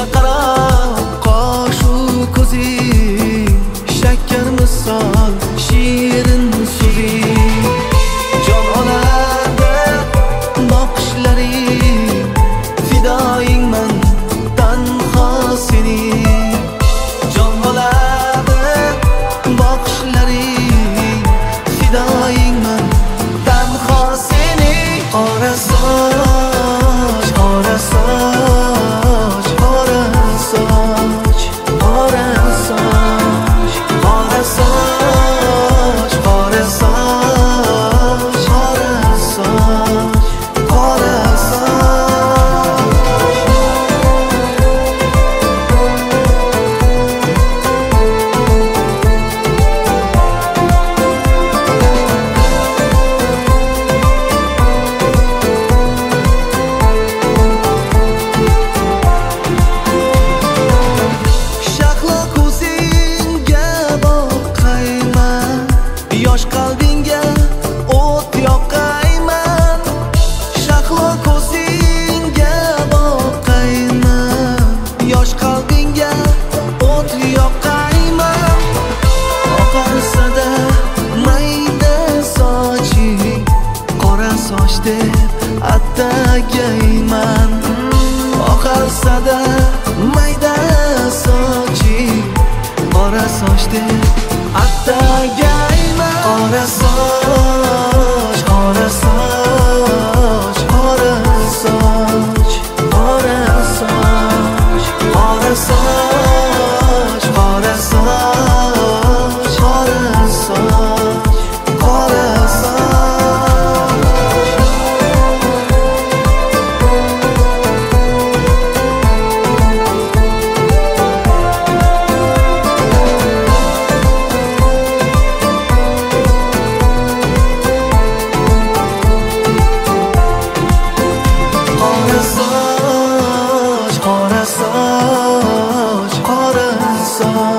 qarab qoshu ko'zing shakkar misol shirin so'zing jon oladi boqishlaring fidoyingman tanho sening jon oladi boqishlaring fidoyingman tanho sening qora soch qora soch qora soch qora soch qora soch qora soch qora soch qora soch shahlo ko'zingga boqayman yosh qalbingga o't yoqayman shahlo ko'zingga boqayman yosh qalbingga o't yoqayman oqarsada mayda soching qora soch deb attagayman oqarsada mayda soching qora soch deb attagayman qora soch qora soch qora soch qora soch qora soch qora soch qora soch qora soch qora soch qora soch qora soch